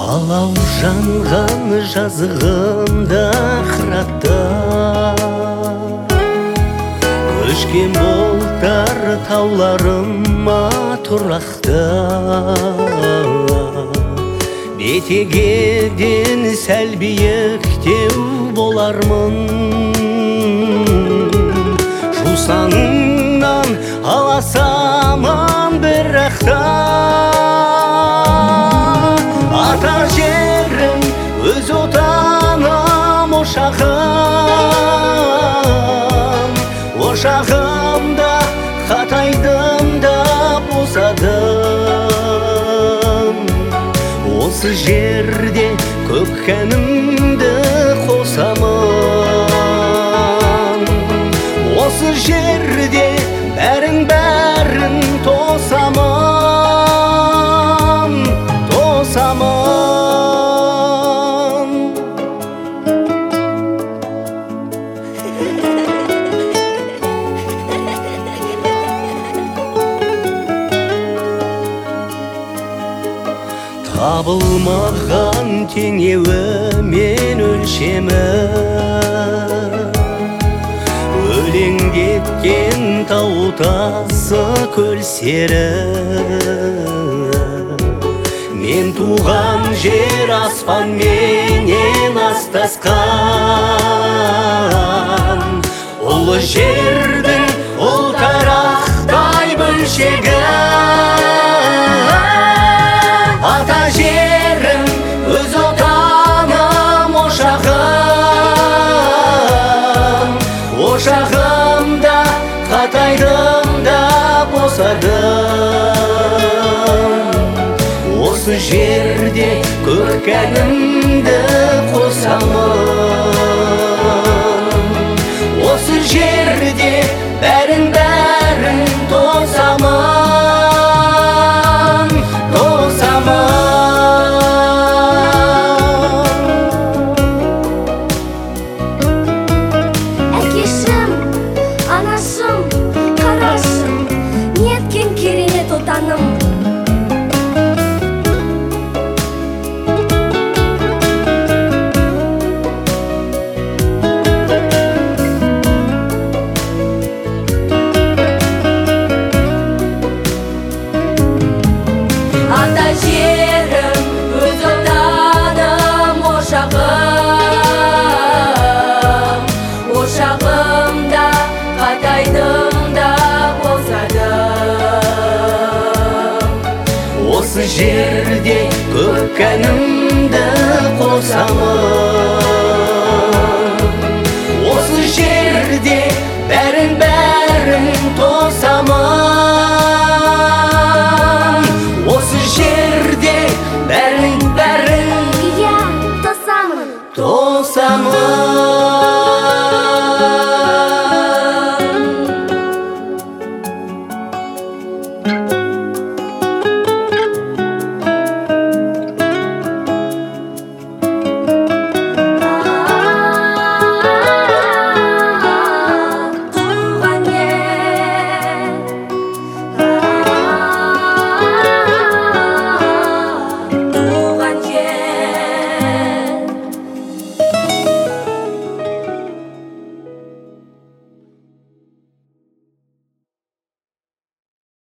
алау жанған жазығымда қыратта, көшкен болтар тауларыма тұрақта, бетегеден сәл биіктеу болармын, жусаныңнан аласаман бірақта. Ата жерім өз отаным ошағым, ошағымда қатайдым да босадым. Осы жерде көк кәнімді қосамын, осы жерде бәрін тосамын, тосамын. Табылмаған теңеуі мен өлшемі, өлеңдеткен тау тасы көл сері. Мен туған жер аспан менен астасқан, ұлы жердің ұлтарақтай бөлшегі. Ата жерім өз отаным ошағым, ошағымда қатайдым да босадым. Осы жерде көк кәнімді қосамын, осы жерде бәрін тосамын, тосамын. Әкешім, анашым, қарашым, неткен керемет отаным. Ата жерім өз отаным ошағым, ошағымда қатайдым да босадым. Осы жерде көк кәнімді қосамын,